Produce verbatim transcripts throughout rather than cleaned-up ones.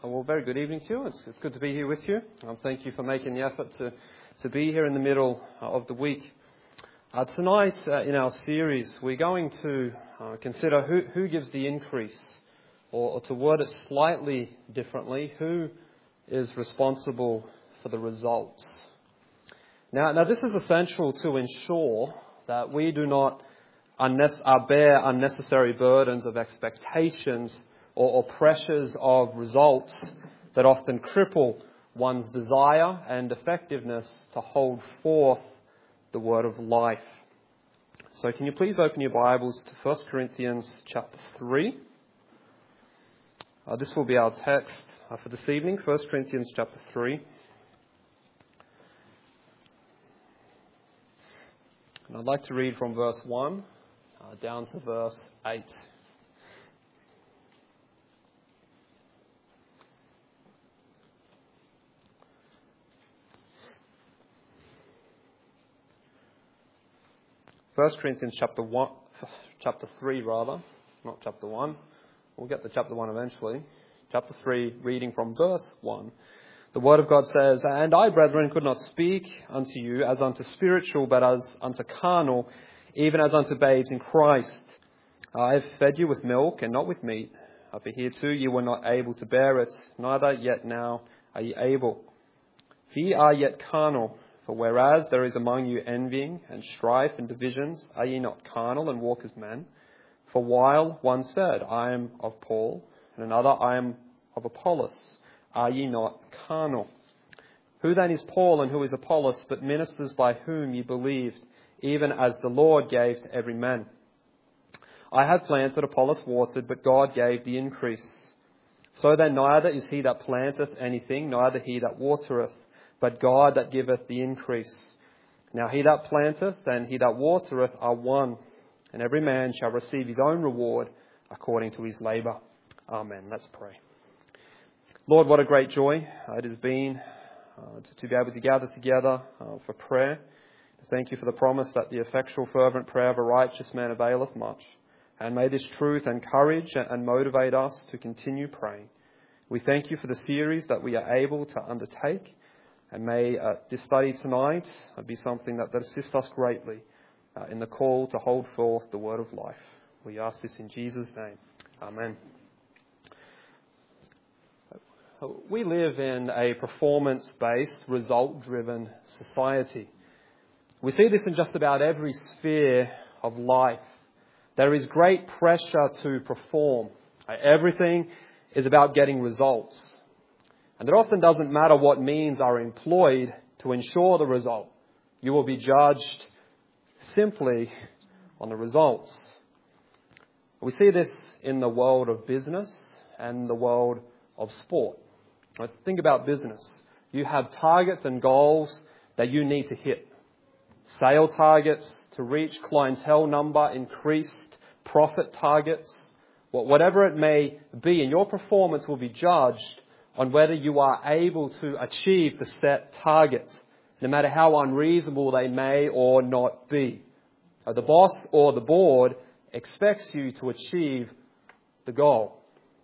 Well, very good evening to you. It's, it's good to be here with you. Um, thank you for making the effort to, to be here in the middle uh, of the week. Uh, tonight, uh, in our series, we're going to uh, consider who, who gives the increase, or, or to word it slightly differently, who is responsible for the results. Now, now this is essential to ensure that we do not unne- uh, bear unnecessary burdens of expectations or, or pressures of results that often cripple one's desire and effectiveness to hold forth the word of life. So can you please open your Bibles to First Corinthians chapter three. Uh, this will be our text uh, for this evening, First Corinthians chapter three. And I'd like to read from verse one uh, down to verse eight. First Corinthians chapter one, chapter three rather, not chapter one. We'll get to chapter one eventually. Chapter three, reading from verse one. The Word of God says, "And I, brethren, could not speak unto you as unto spiritual, but as unto carnal, even as unto babes in Christ. I have fed you with milk and not with meat. For hereto you were not able to bear it, neither yet now are ye able. For ye are yet carnal. For whereas there is among you envying and strife and divisions, are ye not carnal and walk as men? For while one said, I am of Paul, and another, I am of Apollos, are ye not carnal? Who then is Paul and who is Apollos, but ministers by whom ye believed, even as the Lord gave to every man? I have planted, Apollos watered, but God gave the increase. So then neither is he that planteth anything, neither he that watereth, but God that giveth the increase. Now he that planteth and he that watereth are one, and every man shall receive his own reward according to his labour." Amen. Let's pray. Lord, what a great joy it has been uh, to, to be able to gather together uh, for prayer. Thank you for the promise that the effectual fervent prayer of a righteous man availeth much. And may this truth encourage and motivate us to continue praying. We thank you for the series that we are able to undertake. And may uh, this study tonight uh, be something that, that assists us greatly uh, in the call to hold forth the word of life. We ask this in Jesus' name. Amen. We live in a performance-based, result-driven society. We see this in just about every sphere of life. There is great pressure to perform. Uh, everything is about getting results. And it often doesn't matter what means are employed to ensure the result. You will be judged simply on the results. We see this in the world of business and the world of sport. Now, think about business. You have targets and goals that you need to hit. Sale targets to reach, clientele number, increased profit targets, whatever it may be, and your performance will be judged on whether you are able to achieve the set targets, no matter how unreasonable they may or not be. The boss or the board expects you to achieve the goal.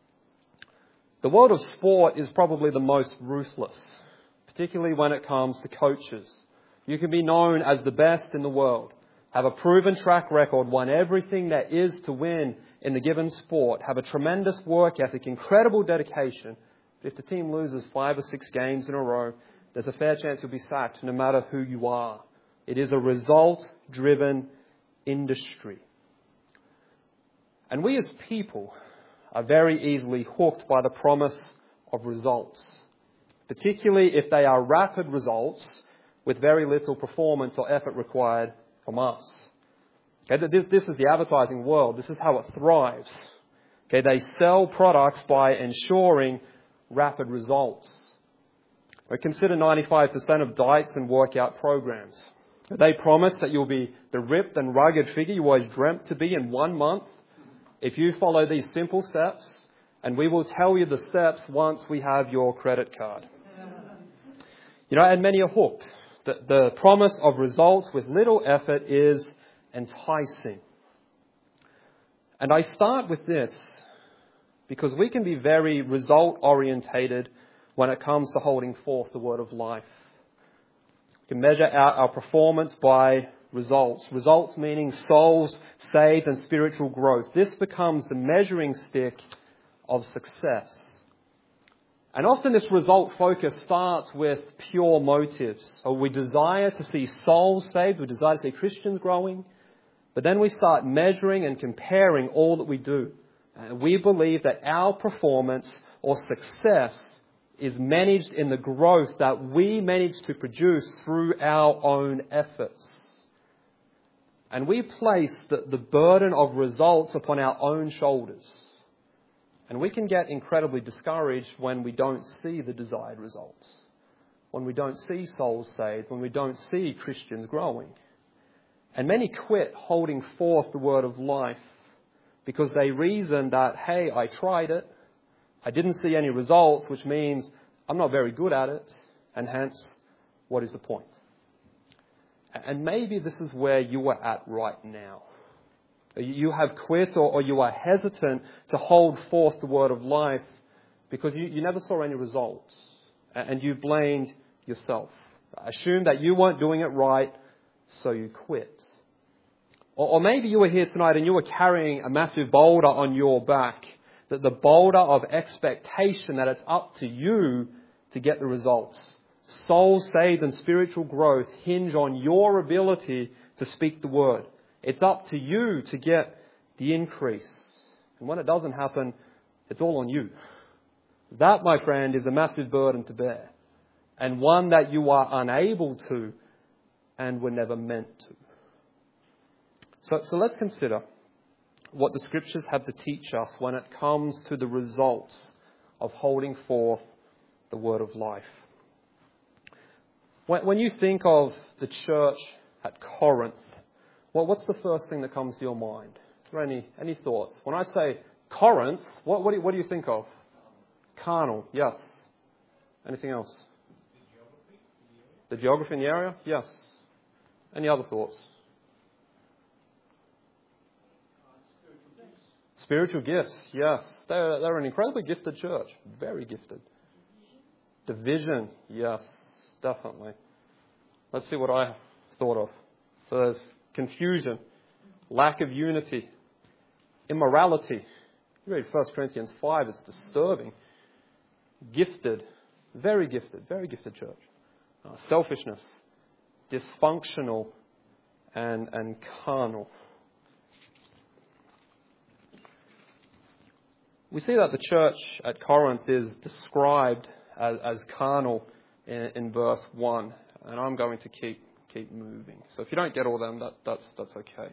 The world of sport is probably the most ruthless, particularly when it comes to coaches. You can be known as the best in the world, have a proven track record, won everything there is to win in the given sport, have a tremendous work ethic, incredible dedication. But if the team loses five or six games in a row, there's a fair chance you'll be sacked no matter who you are. It is a result-driven industry. And we as people are very easily hooked by the promise of results, particularly if they are rapid results with very little performance or effort required from us. Okay, this, this is the advertising world. This is how it thrives. Okay, they sell products by ensuring rapid results. We consider ninety-five percent of diets and workout programs. They promise that you'll be the ripped and rugged figure you always dreamt to be in one month if you follow these simple steps, and we will tell you the steps once we have your credit card. You know, and many are hooked. The, the promise of results with little effort is enticing. And I start with this. because we can be very result-orientated when it comes to holding forth the word of life. We can measure out our performance by results. Results meaning souls saved and spiritual growth. This becomes the measuring stick of success. And often this result focus starts with pure motives. So we desire to see souls saved, we desire to see Christians growing, but then we start measuring and comparing all that we do. And we believe that our performance or success is managed in the growth that we manage to produce through our own efforts. And we place the, the burden of results upon our own shoulders. And we can get incredibly discouraged when we don't see the desired results, when we don't see souls saved, when we don't see Christians growing. And many quit holding forth the word of life because they reason that, hey, I tried it, I didn't see any results, which means I'm not very good at it, and hence, what is the point? And maybe this is where you are at right now. You have quit or, or you are hesitant to hold forth the word of life because you, you never saw any results and you blamed yourself. Assume that you weren't doing it right, so you quit. Or, or maybe you were here tonight and you were carrying a massive boulder on your back, that the boulder of expectation that it's up to you to get the results. Souls saved and spiritual growth hinge on your ability to speak the word. It's up to you to get the increase. And when it doesn't happen, it's all on you. That, my friend, is a massive burden to bear. And one that you are unable to and were never meant to. So, so let's consider what the Scriptures have to teach us when it comes to the results of holding forth the word of life. When, when you think of the church at Corinth, well, what's the first thing that comes to your mind? Are there any, any thoughts? When I say Corinth, what, what, do you, what do you think of? Carnal, yes. Anything else? The geography in the area? Yes. Any other thoughts? Spiritual gifts, yes. They're, they're an incredibly gifted church. Very gifted. Division, yes, definitely. Let's see what I thought of. So there's confusion, lack of unity, immorality. You read First Corinthians five, it's disturbing. Gifted, very gifted, very gifted church. Uh, selfishness, dysfunctional, and, and carnal. We see that the church at Corinth is described as, as carnal in, in verse one, and I'm going to keep keep moving. So if you don't get all them, that, that's that's okay.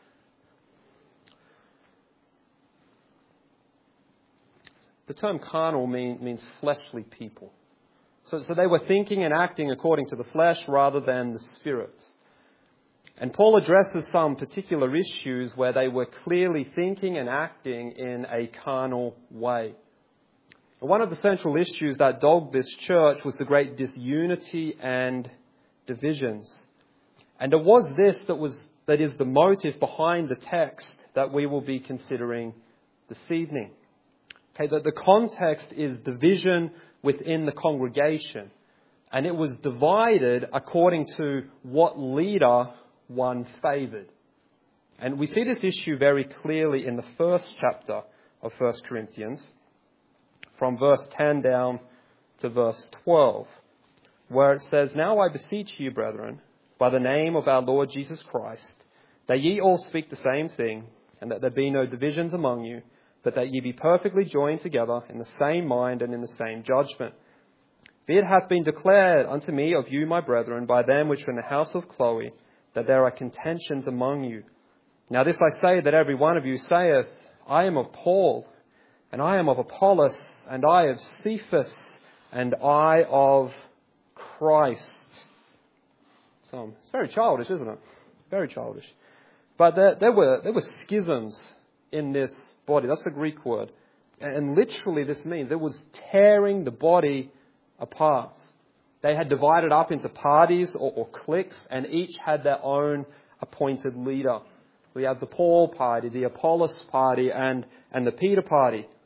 The term carnal mean, means fleshly people. So, so they were thinking and acting according to the flesh rather than the Spirit. And Paul addresses some particular issues where they were clearly thinking and acting in a carnal way. And one of the central issues that dogged this church was the great disunity and divisions. And it was this that was that is the motive behind the text that we will be considering this evening. Okay, that the context is division within the congregation. And it was divided according to what leader one favoured. And we see this issue very clearly in the first chapter of First Corinthians, from verse ten down to verse twelve, where it says, "Now I beseech you, brethren, by the name of our Lord Jesus Christ, that ye all speak the same thing, and that there be no divisions among you, but that ye be perfectly joined together in the same mind and in the same judgment. For it hath been declared unto me of you, my brethren, by them which are in the house of Chloe, that there are contentions among you. Now this I say, that every one of you saith, I am of Paul, and I am of Apollos, and I of Cephas, and I of Christ." So it's very childish, isn't it? Very childish. But there, there were there were schisms in this body. That's the Greek word. And literally this means it was tearing the body apart. They had divided up into parties or, or cliques, and each had their own appointed leader. We have the Paul party, the Apollos party, and, and the Peter party.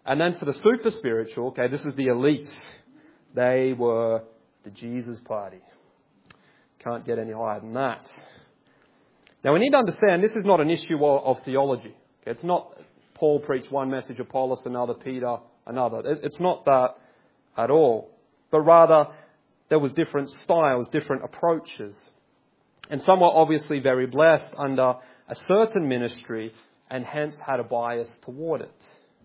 And then for the super spiritual, okay, this is the elite. They were the Jesus party. Can't get any higher than that. Now we need to understand this is not an issue of, of theology. Okay? It's not Paul preached one message, Apollos another, Peter another. It, it's not that at all. But rather, there was different styles, different approaches. And some were obviously very blessed under a certain ministry and hence had a bias toward it.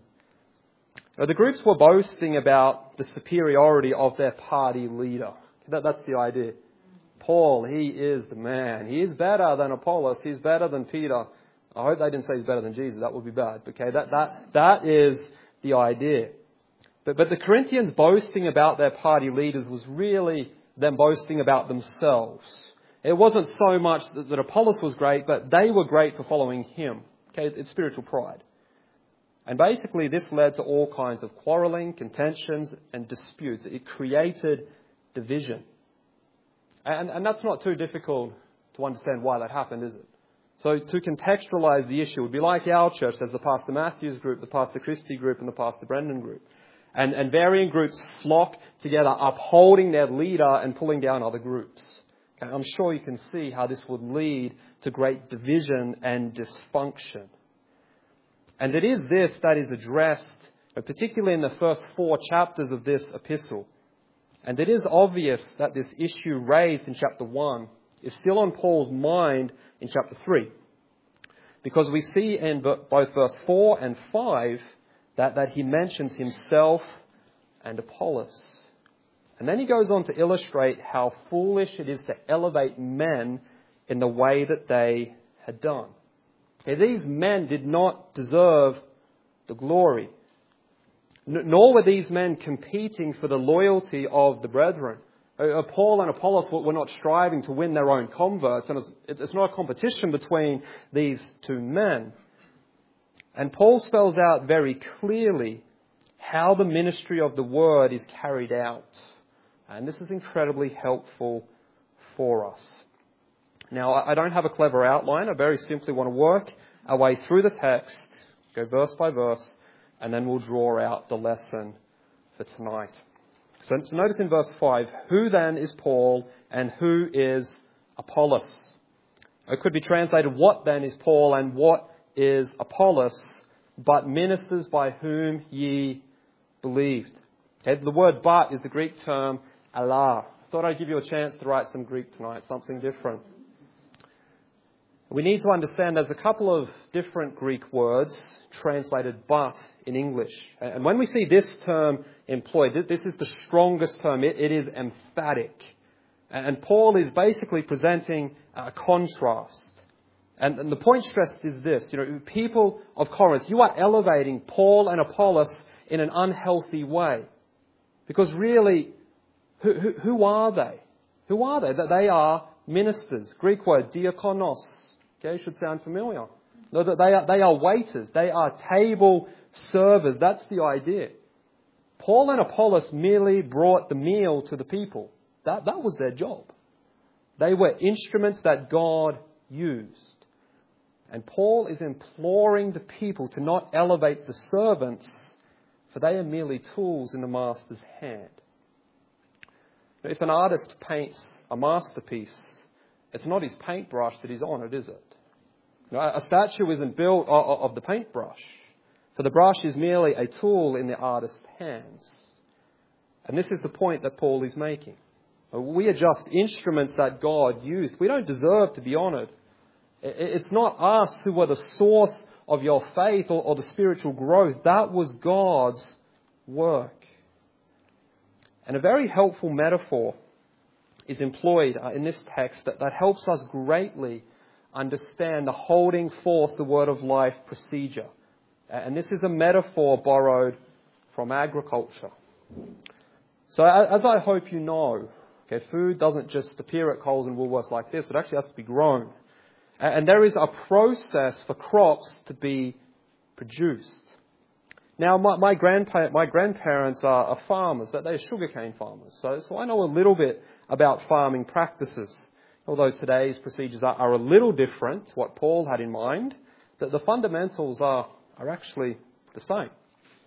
Now, the groups were boasting about the superiority of their party leader. That, that's the idea. Paul, he is the man. He is better than Apollos. He's better than Peter. I hope they didn't say he's better than Jesus. That would be bad. Okay, that, that, that is the idea. But, but the Corinthians boasting about their party leaders was really them boasting about themselves. It wasn't so much that, that Apollos was great, but they were great for following him. Okay, it's, it's spiritual pride. And basically this led to all kinds of quarrelling, contentions and disputes. It created division. And, and that's not too difficult to understand why that happened, is it? So to contextualize the issue, it would be like our church. There's the Pastor Matthews group, the Pastor Christie group and the Pastor Brendan group. And, and varying groups flock together, upholding their leader and pulling down other groups. Okay, I'm sure you can see how this would lead to great division and dysfunction. And it is this that is addressed, particularly in the first four chapters of this epistle. And it is obvious that this issue raised in chapter one is still on Paul's mind in chapter three. Because we see in both verse four and five that, that he mentions himself and Apollos. And then he goes on to illustrate how foolish it is to elevate men in the way that they had done. Okay, these men did not deserve the glory. Nor were these men competing for the loyalty of the brethren. Paul and Apollos were not striving to win their own converts, and it's not a competition between these two men. And Paul spells out very clearly how the ministry of the word is carried out. And this is incredibly helpful for us. Now, I don't have a clever outline. I very simply want to work our way through the text, go verse by verse, and then we'll draw out the lesson for tonight. So notice in verse five, who then is Paul and who is Apollos? It could be translated, what then is Paul and what is Apollos, but ministers by whom ye believed. Okay, the word but is the Greek term Allah. I thought I'd give you a chance to write some Greek tonight, something different. We need to understand there's a couple of different Greek words translated but in English. And when we see this term employed, this is the strongest term. It, it is emphatic. And Paul is basically presenting a contrast. And, and the point stressed is this. You know, people of Corinth, you are elevating Paul and Apollos in an unhealthy way. Because really, who, who, who are they? Who are they? That they are ministers. Greek word, diakonos. Okay, should sound familiar. No, that they are, they are waiters. They are table servers. That's the idea. Paul and Apollos merely brought the meal to the people. That, that was their job. They were instruments that God used. And Paul is imploring the people to not elevate the servants, for they are merely tools in the master's hand. If an artist paints a masterpiece, it's not his paintbrush that is on it, is it? You know, a statue isn't built of the paintbrush, for the brush is merely a tool in the artist's hands. And this is the point that Paul is making. We are just instruments that God used. We don't deserve to be honoured. It's not us who are the source of your faith or the spiritual growth. That was God's work. And a very helpful metaphor is employed in this text that, that helps us greatly understand the holding forth the word of life procedure. And this is a metaphor borrowed from agriculture. So as I hope you know, okay, food doesn't just appear at Coles and Woolworths like this. It actually has to be grown. And there is a process for crops to be produced. Now, my, my, grandpa- my grandparents are, are farmers. They're sugarcane farmers. So, so I know a little bit about farming practices. Although today's procedures are, are a little different to what Paul had in mind, that the fundamentals are, are actually the same.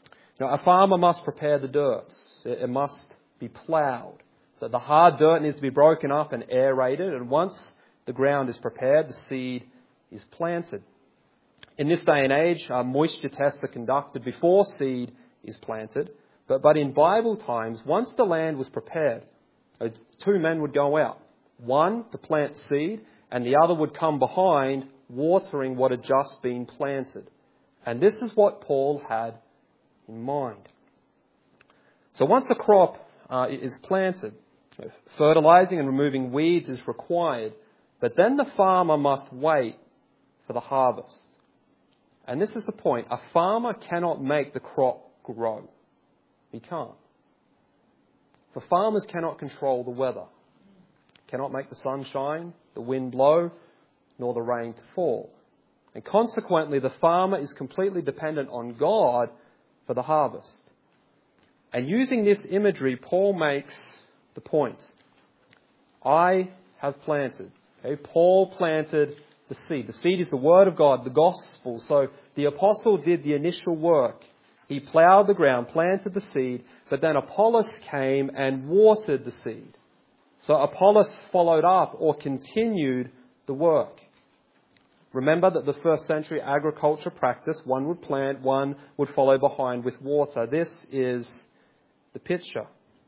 You know, a farmer must prepare the dirt. It, it must be ploughed. So the hard dirt needs to be broken up and aerated, and once the ground is prepared, the seed is planted. In this day and age, uh, moisture tests are conducted before seed is planted. But, but in Bible times, once the land was prepared, uh, two men would go out. One to plant seed, and the other would come behind, watering what had just been planted. And this is what Paul had in mind. So once a crop uh, is planted, fertilizing and removing weeds is required. But then the farmer must wait for the harvest. And this is the point. A farmer cannot make the crop grow. He can't. For farmers cannot control the weather. Cannot make the sun shine, the wind blow, nor the rain to fall. And consequently, the farmer is completely dependent on God for the harvest. And using this imagery, Paul makes the point. I have planted. Okay? Paul planted the seed. The seed is the word of God, the gospel. So the apostle did the initial work. He ploughed the ground, planted the seed, but then Apollos came and watered the seed. So Apollos followed up or continued the work. Remember that the first century agriculture practice, one would plant, one would follow behind with water. This is the picture.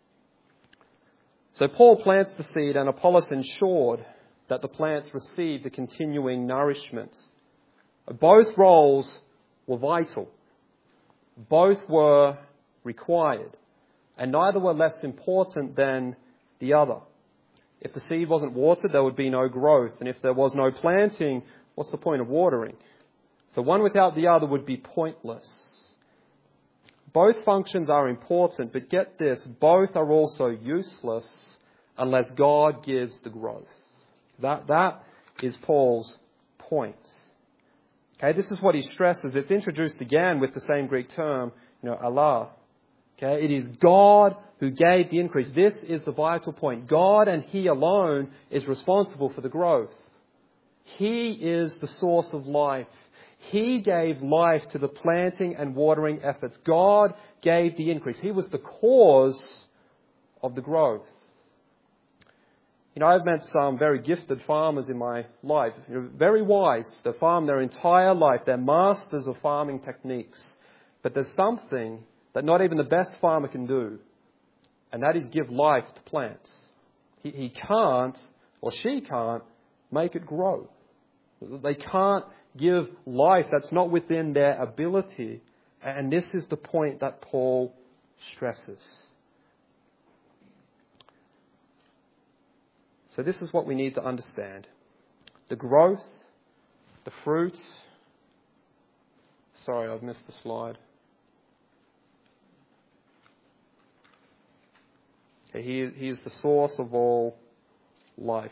So Paul plants the seed, and Apollos ensured that the plants received the continuing nourishment. Both roles were vital. Both were required. And neither were less important than the other. If the seed wasn't watered, there would be no growth. And if there was no planting, what's the point of watering? So one without the other would be pointless. Both functions are important, but get this, both are also useless unless God gives the growth. That, that is Paul's point. Okay, this is what he stresses. It's introduced again with the same Greek term, you know, Allah. Okay, it is God who gave the increase. This is the vital point. God and He alone is responsible for the growth. He is the source of life. He gave life to the planting and watering efforts. God gave the increase. He was the cause of the growth. You know, I've met some very gifted farmers in my life. You know, very wise. They farm their entire life. They're masters of farming techniques. But there's something that not even the best farmer can do, and that is give life to plants. He, he can't, or she can't, make it grow. They can't give life that's not within their ability. And this is the point that Paul stresses. So this is what we need to understand. The growth, the fruit. Sorry, I've missed the slide. Okay, he, he is the source of all life.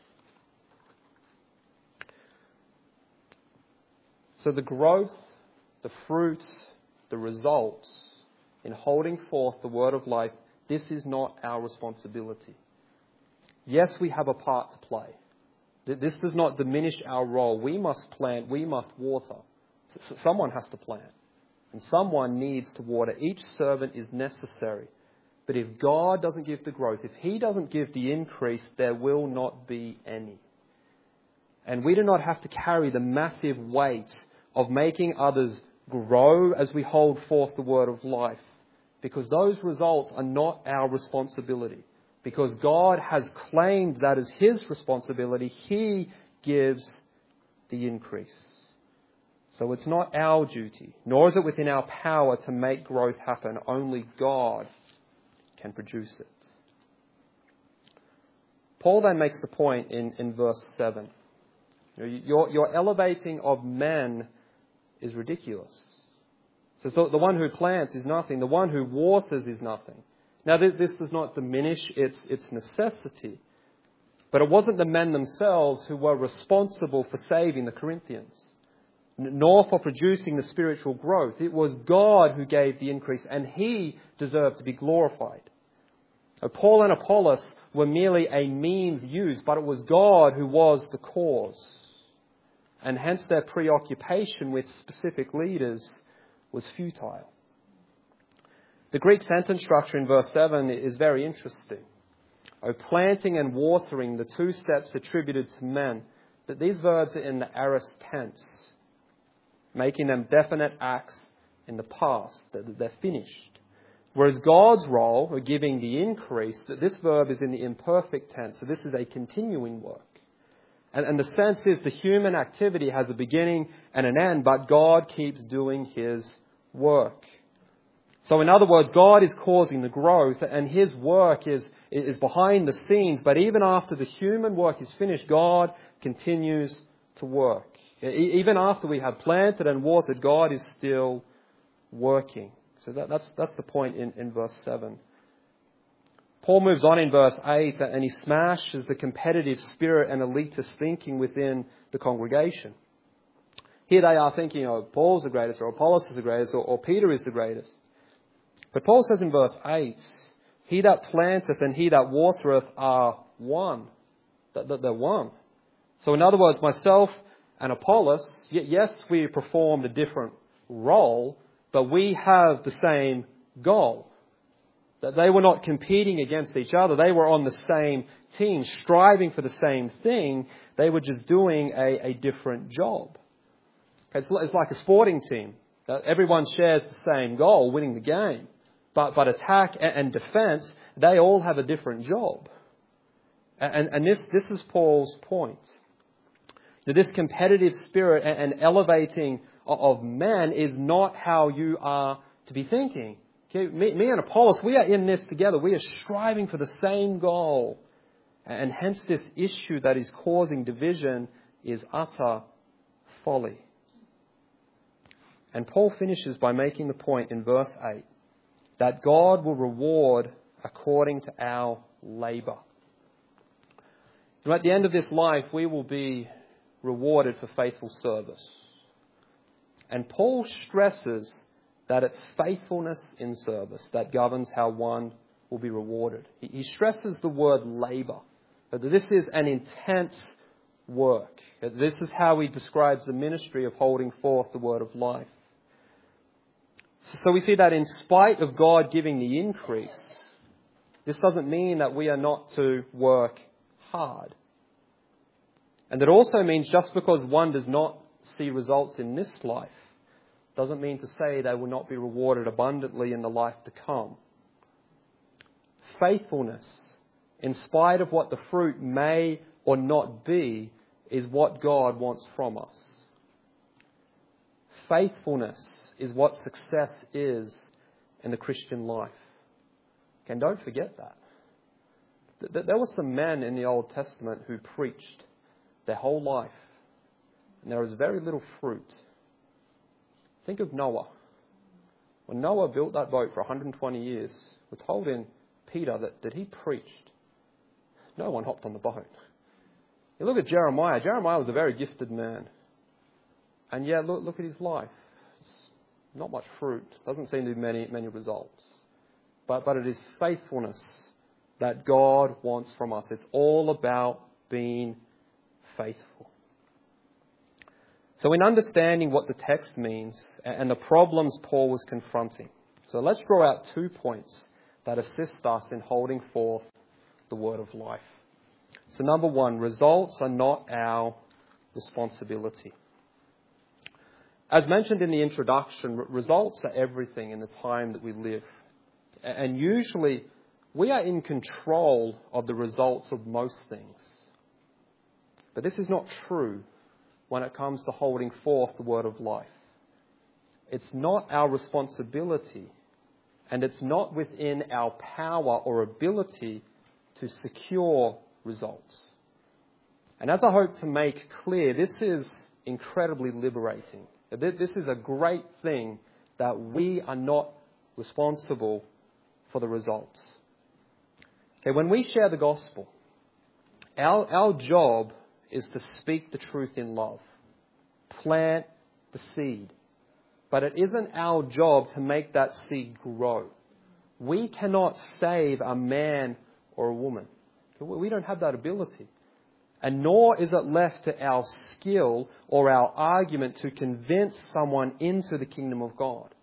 So the growth, the fruits, the results in holding forth the word of life, this is not our responsibility. Yes, we have a part to play. This does not diminish our role. We must plant, we must water. Someone has to plant, and someone needs to water. Each servant is necessary. But if God doesn't give the growth, if He doesn't give the increase, there will not be any. And we do not have to carry the massive weight of making others grow as we hold forth the word of life, because those results are not our responsibility. Because God has claimed that as His responsibility, He gives the increase. So it's not our duty, nor is it within our power to make growth happen. Only God can produce it. Paul then makes the point in, in verse seven. Your, your elevating of men is ridiculous. So the, the one who plants is nothing. The one who waters is nothing. Now, this does not diminish its, its necessity. But it wasn't the men themselves who were responsible for saving the Corinthians, nor for producing the spiritual growth. It was God who gave the increase, and He deserved to be glorified. So Paul and Apollos were merely a means used, but it was God who was the cause. And hence their preoccupation with specific leaders was futile. The Greek sentence structure in verse seven is very interesting. Oh, planting and watering, the two steps attributed to men, that these verbs are in the aorist tense, making them definite acts in the past, that they're finished. Whereas God's role, of giving the increase, that this verb is in the imperfect tense, so this is a continuing work. And, and the sense is the human activity has a beginning and an end, but God keeps doing His work. So in other words, God is causing the growth and His work is, is behind the scenes. But even after the human work is finished, God continues to work. Even after we have planted and watered, God is still working. So that, that's, that's the point in, in verse seven. Paul moves on in verse eight and he smashes the competitive spirit and elitist thinking within the congregation. Here they are thinking, oh, Paul's the greatest, or Apollos is the greatest, or, or Peter is the greatest. But Paul says in verse eight, he that planteth and he that watereth are one. That, that they're one. So in other words, myself and Apollos, yes, we performed a different role, but we have the same goal. That they were not competing against each other. They were on the same team, striving for the same thing. They were just doing a, a different job. It's, it's like a sporting team. Everyone shares the same goal, winning the game. But, but attack and, and defense, they all have a different job. And, and this, this is Paul's point. That this competitive spirit and, and elevating of men is not how you are to be thinking. Okay, me, me and Apollos, we are in this together. We are striving for the same goal. And hence this issue that is causing division is utter folly. And Paul finishes by making the point in verse eight that God will reward according to our labour. And at the end of this life, we will be rewarded for faithful service. And Paul stresses that it's faithfulness in service that governs how one will be rewarded. He stresses the word labour. That this is an intense work. This is how he describes the ministry of holding forth the word of life. So we see that in spite of God giving the increase, this doesn't mean that we are not to work hard. And it also means just because one does not see results in this life, doesn't mean to say they will not be rewarded abundantly in the life to come. Faithfulness, in spite of what the fruit may or not be, is what God wants from us. Faithfulness is what success is in the Christian life. And don't forget that. There were some men in the Old Testament who preached their whole life, and there was very little fruit. Think of Noah. When Noah built that boat for one hundred twenty years, we're told in Peter that, that he preached. No one hopped on the boat. You look at Jeremiah. Jeremiah was a very gifted man. And yet, look, look at his life. It's not much fruit. Doesn't seem to be many, many results. But, but it is faithfulness that God wants from us. It's all about being faithful. So in understanding what the text means and the problems Paul was confronting, so let's draw out two points that assist us in holding forth the word of life. So number one, results are not our responsibility. As mentioned in the introduction, results are everything in the time that we live. And usually we are in control of the results of most things. But this is not true when it comes to holding forth the word of life. It's not our responsibility, and it's not within our power or ability to secure results. And as I hope to make clear, this is incredibly liberating. This is a great thing that we are not responsible for the results. Okay, when we share the gospel, our, our job is to speak the truth in love. Plant the seed. But it isn't our job to make that seed grow. We cannot save a man or a woman. We don't have that ability. And nor is it left to our skill or our argument to convince someone into the kingdom of God.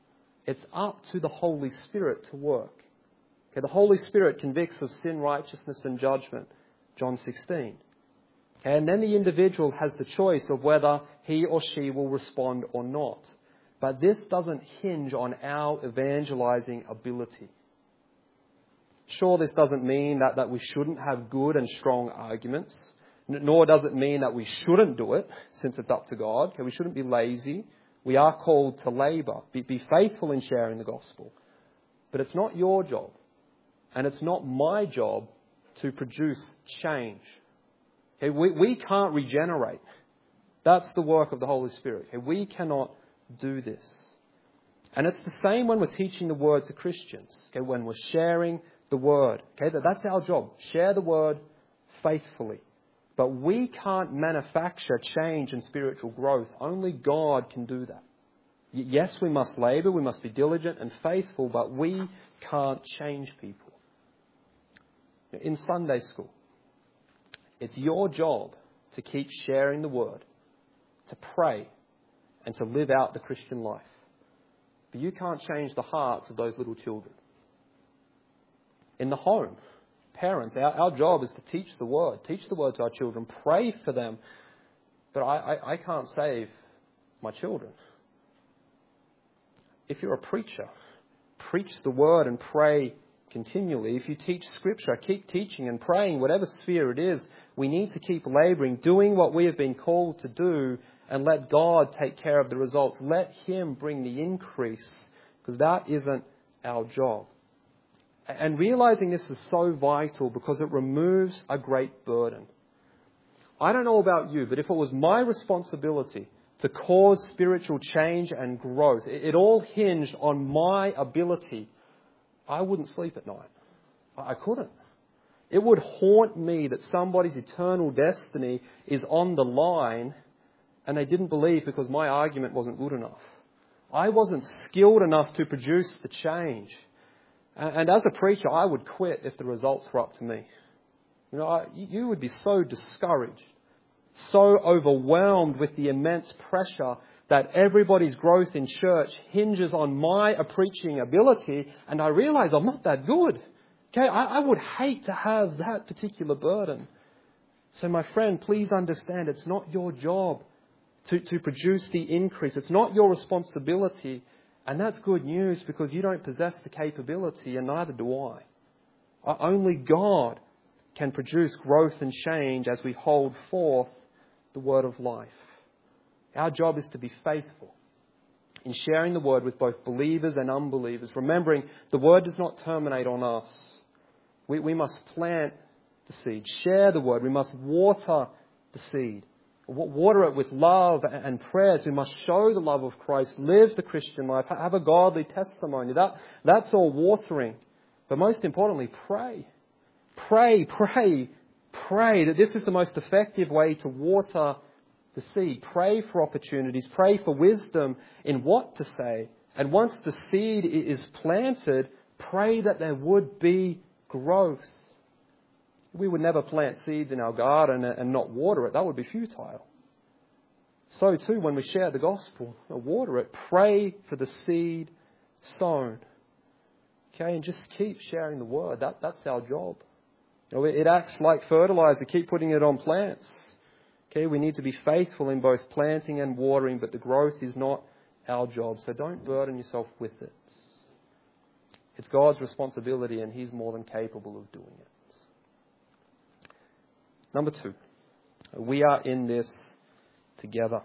It's up to the Holy Spirit to work. Okay, the Holy Spirit convicts of sin, righteousness and judgment, John sixteen. Okay, and then the individual has the choice of whether he or she will respond or not. But this doesn't hinge on our evangelizing ability. Sure, this doesn't mean that, that we shouldn't have good and strong arguments, nor does it mean that we shouldn't do it, since it's up to God. Okay, we shouldn't be lazy. We are called to labour, be, be faithful in sharing the gospel. But it's not your job, and it's not my job to produce change. Okay, we, we can't regenerate. That's the work of the Holy Spirit. Okay, we cannot do this. And it's the same when we're teaching the word to Christians. Okay, when we're sharing the word. Okay, that, that's our job. Share the word faithfully. But we can't manufacture change and spiritual growth. Only God can do that. Yes, we must labour, we must be diligent and faithful, but we can't change people. In Sunday school, it's your job to keep sharing the word, to pray, and to live out the Christian life. But you can't change the hearts of those little children. In the home, parents, our, our job is to teach the word, teach the word to our children, pray for them. But I, I, I can't save my children. If you're a preacher, preach the word and pray continually. If you teach Scripture, keep teaching and praying, whatever sphere it is. We need to keep labouring, doing what we have been called to do, and let God take care of the results. Let Him bring the increase, because that isn't our job. And realising this is so vital because it removes a great burden. I don't know about you, but if it was my responsibility to cause spiritual change and growth, it all hinged on my ability, I wouldn't sleep at night. I couldn't. It would haunt me that somebody's eternal destiny is on the line and they didn't believe because my argument wasn't good enough. I wasn't skilled enough to produce the change. And as a preacher, I would quit if the results were up to me. You know, I, you would be so discouraged, so overwhelmed with the immense pressure that everybody's growth in church hinges on my preaching ability, and I realise I'm not that good. Okay, I, I would hate to have that particular burden. So my friend, please understand, it's not your job to, to produce the increase. It's not your responsibility. And that's good news because you don't possess the capability, and neither do I. Only God can produce growth and change as we hold forth the word of life. Our job is to be faithful in sharing the word with both believers and unbelievers, remembering the word does not terminate on us. We, we must plant the seed, share the word. We must water the seed. Water it with love and prayers. We must show the love of Christ, live the Christian life, have a godly testimony. That, that's all watering. But most importantly, pray. Pray, pray, pray. That this is the most effective way to water the seed. Pray for opportunities. Pray for wisdom in what to say. And once the seed is planted, pray that there would be growth. We would never plant seeds in our garden and not water it. That would be futile. So too, when we share the gospel, water it. Pray for the seed sown. Okay, and just keep sharing the word. That, that's our job. You know, it acts like fertilizer. Keep putting it on plants. Okay, we need to be faithful in both planting and watering, but the growth is not our job. So don't burden yourself with it. It's God's responsibility, and He's more than capable of doing it. Number two, we are in this together.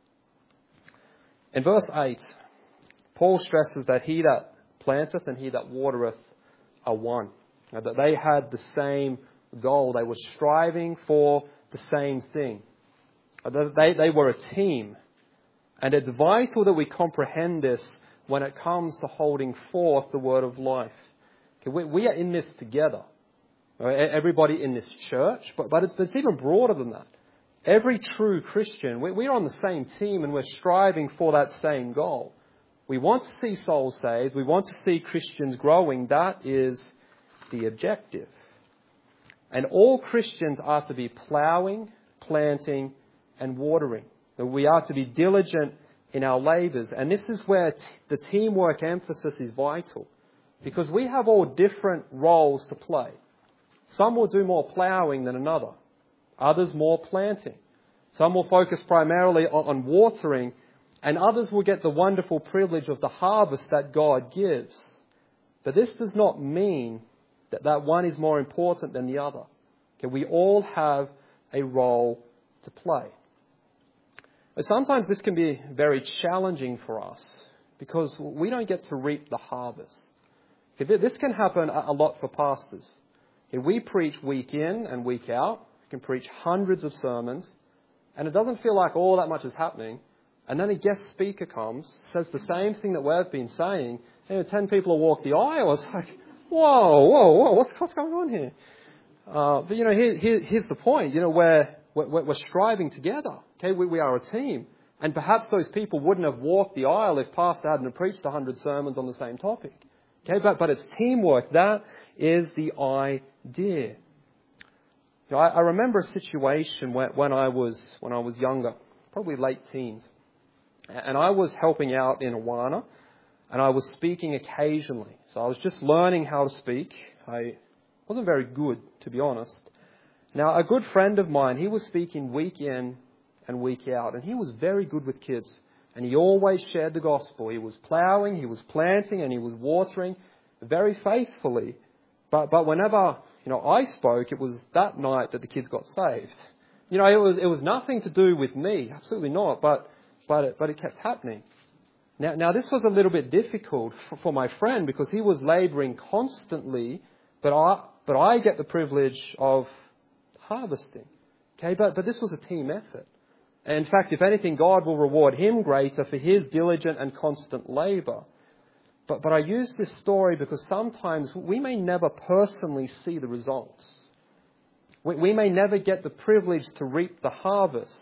In verse eight, Paul stresses that he that planteth and he that watereth are one. Now, that they had the same goal. They were striving for the same thing. They, they were a team. And it's vital that we comprehend this when it comes to holding forth the word of life. Okay, we, we are in this together. Everybody in this church, but, but it's, it's even broader than that. Every true Christian, we, we're on the same team and we're striving for that same goal. We want to see souls saved. We want to see Christians growing. That is the objective. And all Christians are to be ploughing, planting and watering. We are to be diligent in our labours. And this is where t- the teamwork emphasis is vital, because we have all different roles to play. Some will do more ploughing than another, others more planting. Some will focus primarily on, on watering, and others will get the wonderful privilege of the harvest that God gives. But this does not mean that that one is more important than the other. Okay, we all have a role to play. But sometimes this can be very challenging for us because we don't get to reap the harvest. Okay, this can happen a lot for pastors. Okay, we preach week in and week out. We can preach hundreds of sermons, and it doesn't feel like all that much is happening. And then a guest speaker comes, says the same thing that we've been saying. You know, ten people will walk the aisle. It's like, whoa, whoa, whoa, what's, what's going on here? Uh, but, you know, here, here, here's the point. You know, we're, we're, we're striving together. Okay, we, we are a team. And perhaps those people wouldn't have walked the aisle if Pastor hadn't preached a hundred sermons on the same topic. Okay, but, but it's teamwork. That is the idea. You know, I, I remember a situation when, when I was when I was younger, probably late teens. And I was helping out in Awana, and I was speaking occasionally. So I was just learning how to speak. I wasn't very good, to be honest. Now, a good friend of mine, he was speaking week in and week out, and he was very good with kids. And he always shared the gospel. He was ploughing, he was planting, and he was watering very faithfully. But but whenever, you know, I spoke, it was that night that the kids got saved. You know, it was it was nothing to do with me, absolutely not. But But it, but it kept happening. Now, now this was a little bit difficult for, for my friend because he was labouring constantly, but I, but I get the privilege of harvesting. Okay, but, but this was a team effort. In fact, if anything, God will reward him greater for his diligent and constant labour. But, but I use this story because sometimes we may never personally see the results. We, we may never get the privilege to reap the harvest.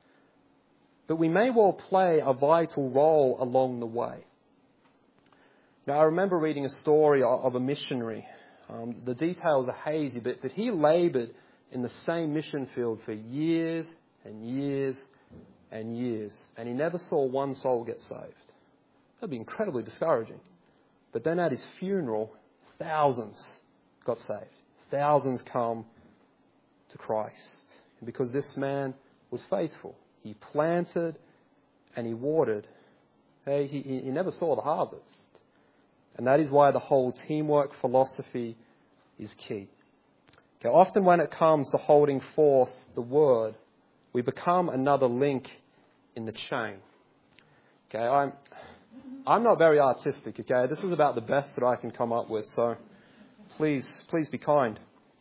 But we may well play a vital role along the way. Now, I remember reading a story of a missionary. Um, the details are hazy, but, but he laboured in the same mission field for years and years and years. And he never saw one soul get saved. That would be incredibly discouraging. But then at his funeral, thousands got saved. Thousands come to Christ. And because this man was faithful. He planted and he watered. Hey, he, he never saw the harvest. And that is why the whole teamwork philosophy is key. Okay, often when it comes to holding forth the word, we become another link in the chain. Okay, I'm, I'm not very artistic, okay? This is about the best that I can come up with, so please, please be kind.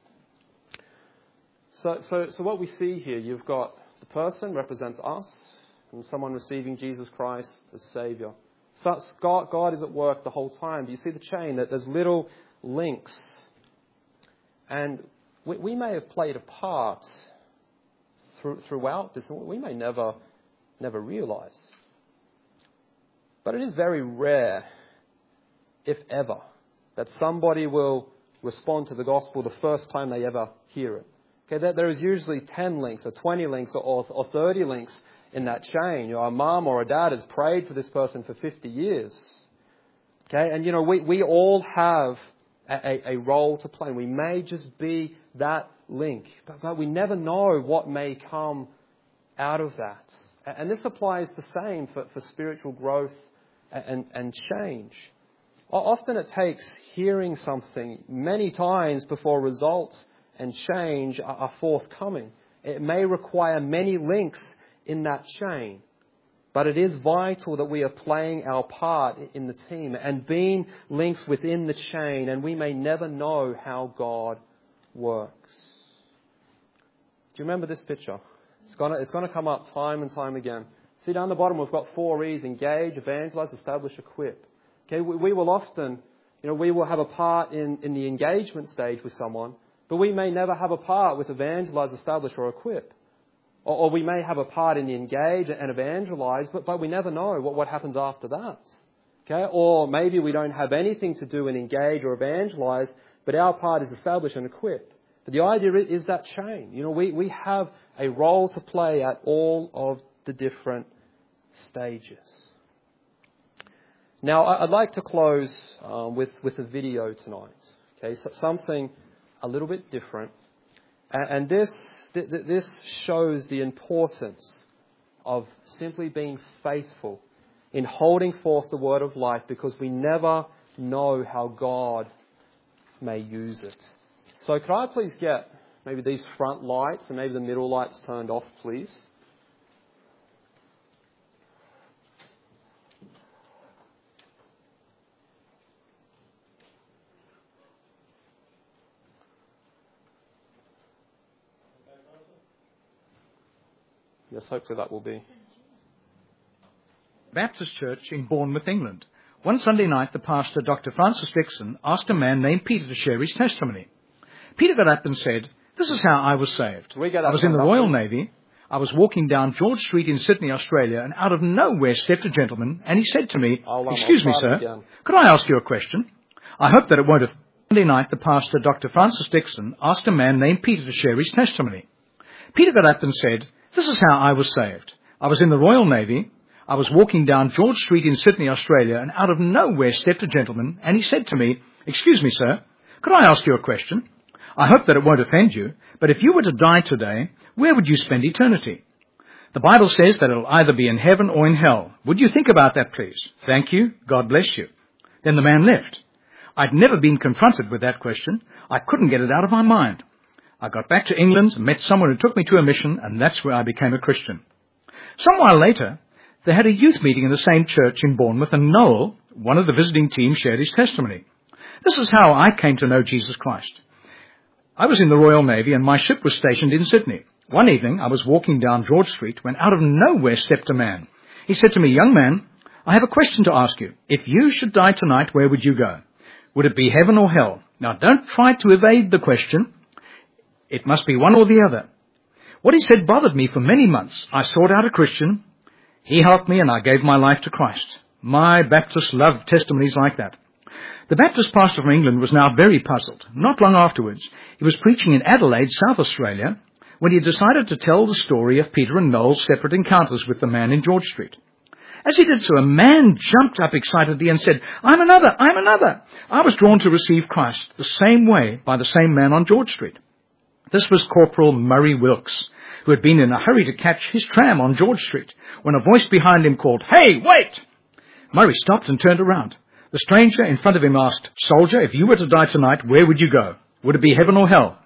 So, so, so what we see here, you've got the person represents us and someone receiving Jesus Christ as Saviour. So God, God is at work the whole time. Do you see the chain? That there's little links. And we, we may have played a part through, throughout this. We may never, never realise. But it is very rare, if ever, that somebody will respond to the gospel the first time they ever hear it. Okay, there, there is usually ten links or twenty links or, or thirty links in that chain. You know, a mum or a dad has prayed for this person for fifty years. Okay, and you know, we, we all have a, a role to play. We may just be that link, but, but we never know what may come out of that. And this applies the same for, for spiritual growth and, and change. Often it takes hearing something many times before results and change are forthcoming. It may require many links in that chain, but it is vital that we are playing our part in the team and being links within the chain, and we may never know how God works. Do you remember this picture? It's going to, it's going to come up time and time again. See down the bottom, we've got four E's: engage, evangelize, establish, equip. Okay, we, we will often, you know, we will have a part in, in the engagement stage with someone, but we may never have a part with evangelize, establish, or equip. Or, or we may have a part in the engage and evangelize, but, but we never know what, what happens after that. Okay? Or maybe we don't have anything to do in engage or evangelize, but our part is establish and equip. But the idea is that chain. You know, we, we have a role to play at all of the different stages. Now, I'd like to close um, with, with a video tonight. Okay, so something a little bit different. And, and this, th- this shows the importance of simply being faithful in holding forth the word of life, because we never know how God may use it. So could I please get maybe these front lights and maybe the middle lights turned off, please? Yes, hopefully that will be. Baptist Church in Bournemouth, England. One Sunday night, the pastor, Doctor Francis Dixon, asked a man named Peter to share his testimony. Peter got up and said, "This is how I was saved. I was in the Royal Navy. I was walking down George Street in Sydney, Australia, and out of nowhere stepped a gentleman, and he said to me, I'll, um, excuse me, sir, could I ask you a question? I hope that it won't offend." Sunday night, the pastor, Doctor Francis Dixon, asked a man named Peter to share his testimony. Peter got up and said, "This is how I was saved. I was in the Royal Navy. I was walking down George Street in Sydney, Australia, and out of nowhere stepped a gentleman, and he said to me, excuse me, sir, could I ask you a question? I hope that it won't offend you, but if you were to die today, where would you spend eternity? The Bible says that it'll either be in heaven or in hell. Would you think about that, please? Thank you. God bless you." Then the man left. I'd never been confronted with that question. I couldn't get it out of my mind. I got back to England, met someone who took me to a mission, and that's where I became a Christian. Some while later, they had a youth meeting in the same church in Bournemouth, and Noel, one of the visiting team, shared his testimony. This is how I came to know Jesus Christ. I was in the Royal Navy, and my ship was stationed in Sydney. One evening, I was walking down George Street when out of nowhere stepped a man. He said to me, "Young man, I have a question to ask you. If you should die tonight, where would you go? Would it be heaven or hell? Now, don't try to evade the question. It must be one or the other." What he said bothered me for many months. I sought out a Christian. He helped me, and I gave my life to Christ. My Baptists love testimonies like that. The Baptist pastor from England was now very puzzled. Not long afterwards, he was preaching in Adelaide, South Australia, when he decided to tell the story of Peter and Noel's separate encounters with the man in George Street. As he did so, a man jumped up excitedly and said, "I'm another, I'm another. I was drawn to receive Christ the same way by the same man on George Street." This was Corporal Murray Wilkes, who had been in a hurry to catch his tram on George Street, when a voice behind him called, "Hey, wait!" Murray stopped and turned around. The stranger in front of him asked, "Soldier, if you were to die tonight, where would you go? Would it be heaven or hell?"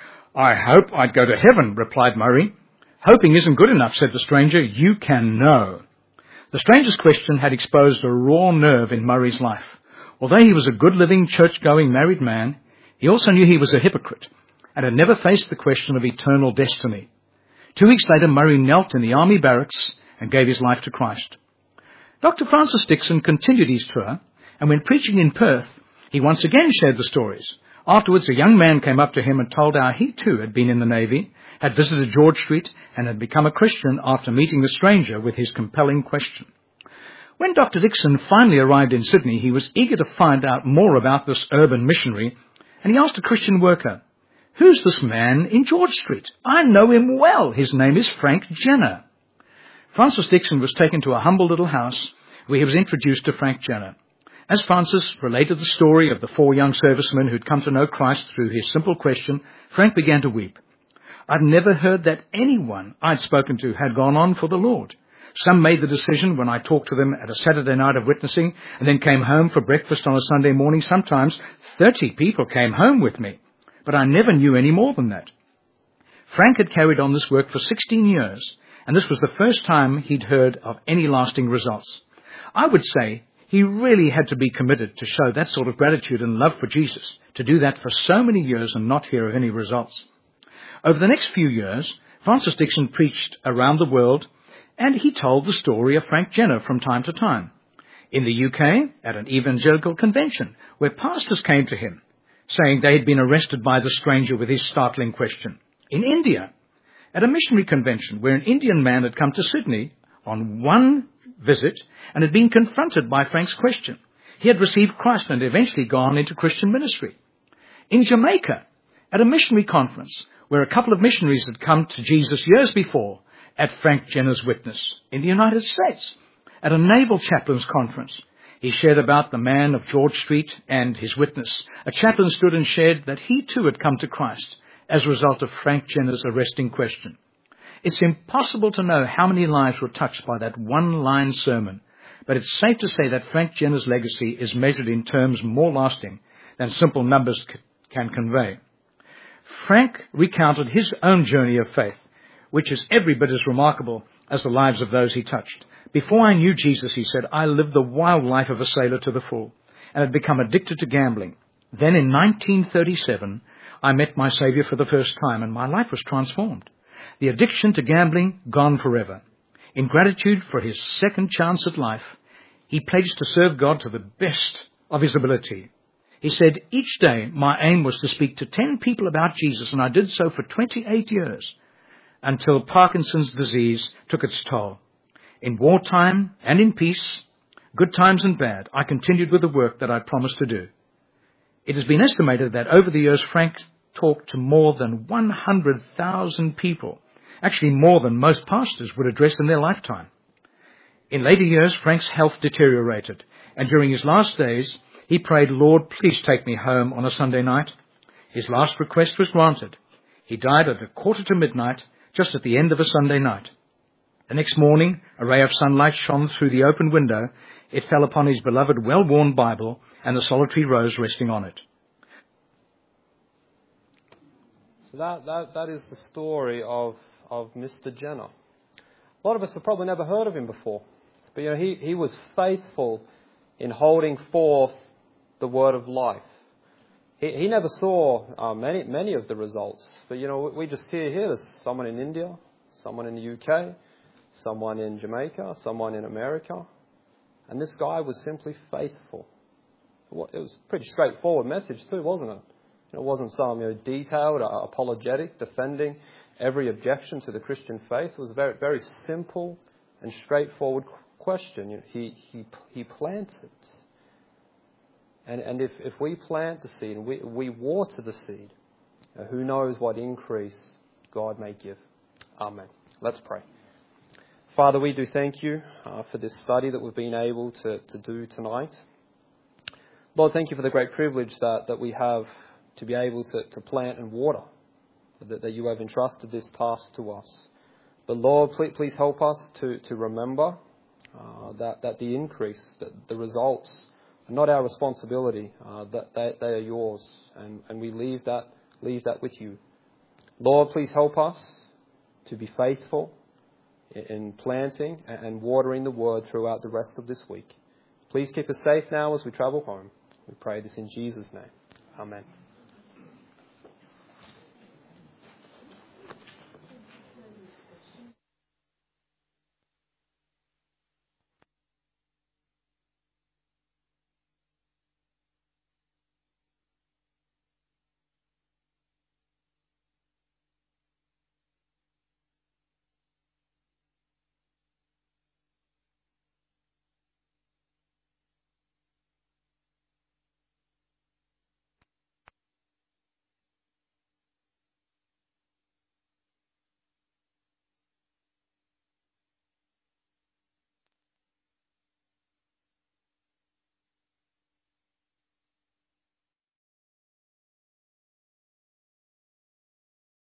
"I hope I'd go to heaven," replied Murray. "Hoping isn't good enough," said the stranger. "You can know." The stranger's question had exposed a raw nerve in Murray's life. Although he was a good-living, church-going, married man, he also knew he was a hypocrite and had never faced the question of eternal destiny. Two weeks later, Murray knelt in the army barracks and gave his life to Christ. Doctor Francis Dixon continued his tour, and when preaching in Perth, he once again shared the stories. Afterwards, a young man came up to him and told how he too had been in the Navy, had visited George Street, and had become a Christian after meeting the stranger with his compelling question. When Doctor Dixon finally arrived in Sydney, he was eager to find out more about this urban missionary, and he asked a Christian worker, "Who's this man in George Street? I know him well. His name is Frank Jenner." Francis Dixon was taken to a humble little house where he was introduced to Frank Jenner. As Francis related the story of the four young servicemen who'd come to know Christ through his simple question, Frank began to weep. "I'd never heard that anyone I'd spoken to had gone on for the Lord. Some made the decision when I talked to them at a Saturday night of witnessing and then came home for breakfast on a Sunday morning. Sometimes thirty people came home with me, but I never knew any more than that." Frank had carried on this work for sixteen years, and this was the first time he'd heard of any lasting results. I would say he really had to be committed to show that sort of gratitude and love for Jesus, to do that for so many years and not hear of any results. Over the next few years, Francis Dixon preached around the world, and he told the story of Frank Jenner from time to time. In the U K, at an evangelical convention, where pastors came to him, saying they had been arrested by the stranger with his startling question. In India, at a missionary convention, where an Indian man had come to Sydney on one visit and had been confronted by Frank's question. He had received Christ and eventually gone into Christian ministry. In Jamaica, at a missionary conference, where a couple of missionaries had come to Jesus years before, at Frank Jenner's witness. In the United States, At a naval chaplains conference, he shared about the man of George Street and his witness. A chaplain stood and shared that he too had come to Christ as a result of Frank Jenner's arresting question. It's impossible to know how many lives were touched by that one-line sermon, but it's safe to say that Frank Jenner's legacy is measured in terms more lasting than simple numbers c- can convey. Frank recounted his own journey of faith, which is every bit as remarkable as the lives of those he touched. Before I knew Jesus, he said, I lived the wild life of a sailor to the full and had become addicted to gambling. Then in nineteen thirty-seven, I met my Saviour for the first time and my life was transformed. The addiction to gambling gone forever. In gratitude for his second chance at life, he pledged to serve God to the best of his ability. He said, each day my aim was to speak to ten people about Jesus, and I did so for twenty-eight years, until Parkinson's disease took its toll. In wartime and in peace, good times and bad, I continued with the work that I promised to do. It has been estimated that over the years, Frank talked to more than one hundred thousand people, actually more than most pastors would address in their lifetime. In later years, Frank's health deteriorated, and during his last days, he prayed, Lord, please take me home on a Sunday night. His last request was granted. He died at a quarter to midnight, just at the end of a Sunday night. The next morning, a ray of sunlight shone through the open window. It fell upon his beloved, well-worn Bible and the solitary rose resting on it. So that, that, that is the story of, of Mister Jenner. A lot of us have probably never heard of him before. But you know, he, he was faithful in holding forth the word of life. He, he never saw uh, many many of the results. But you know, we just hear here there's someone in India, someone in the U K, someone in Jamaica, someone in America. And this guy was simply faithful. It was a pretty straightforward message too, wasn't it? It wasn't some you know, detailed, uh, apologetic, defending every objection to the Christian faith. It was a very, very simple and straightforward question. You know, he, he, he planted. And, and if, if we plant the seed and we, we water the seed, uh, who knows what increase God may give. Amen. Let's pray. Father, we do thank you uh, for this study that we've been able to, to do tonight. Lord, thank you for the great privilege that, that we have to be able to, to plant and water, that, that you have entrusted this task to us. But Lord, please, please help us to, to remember uh, that, that the increase, that the results are not our responsibility, uh, that they, they are yours, and, and we leave that, leave that with you. Lord, please help us to be faithful in planting and watering the word throughout the rest of this week. Please keep us safe now as we travel home. We pray this in Jesus' name. Amen.